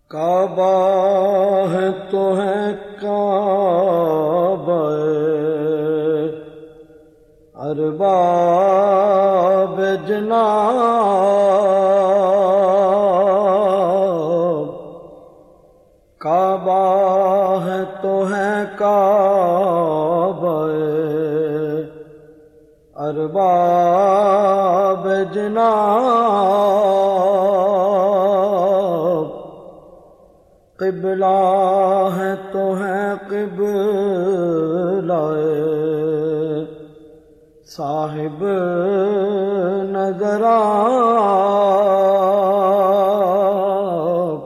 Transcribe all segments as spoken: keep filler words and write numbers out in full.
کعبہ ہے تو ہے کعبہ ارباب جناب، کعبہ ہے تو ہے کعبہ ارباب جناب، قبلہ ہے تو ہے قبلہ صاحب نظرآب،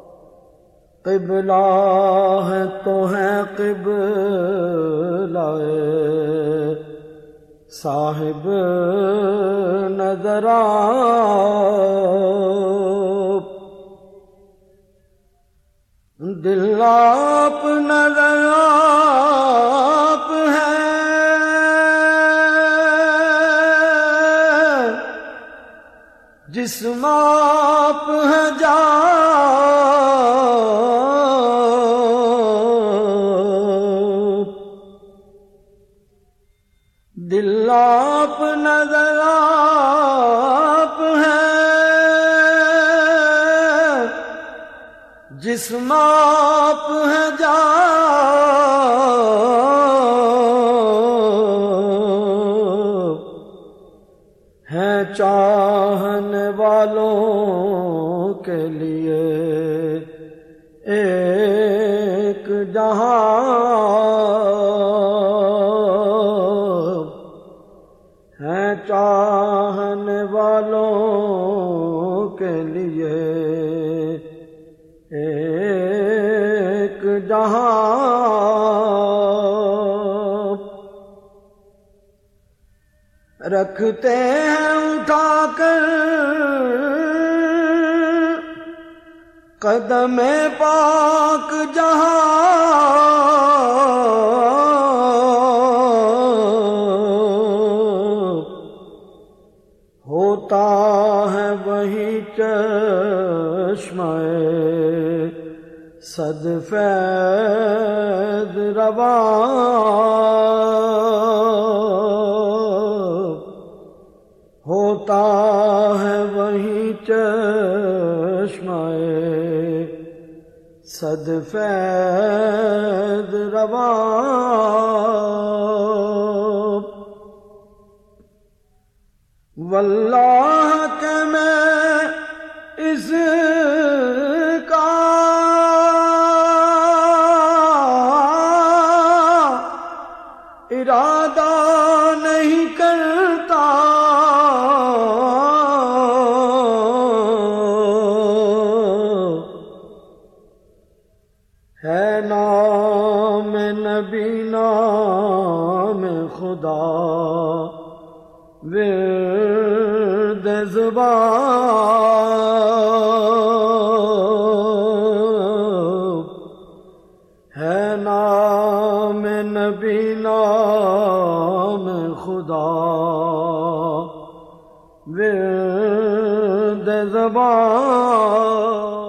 قبلہ ہے تو ہے قبلہ صاحب نظرآب، دل آپ نظر آپ ہے، جسم آپ ہے جاب، دل آپ نظر آپ ہے، جسم آپ ہے جاب، ہے چاہنے والوں کے لیے ایک جہاں، ہے چاہنے والوں کے لیے ایک جہاں، رکھتے ہیں اٹھا کر قدم پاک جہاں، ہوتا ہے وہی چشمہ صد فیض رواں، ہوتا ہے وہی چشمہ صد فیض رواں، واللہ کہ میں اس کا ارادہ نہیں کرتا، ہے نام نبی نام خدا ورد زبان، ہے نام نبی نام خدا ورد زبان۔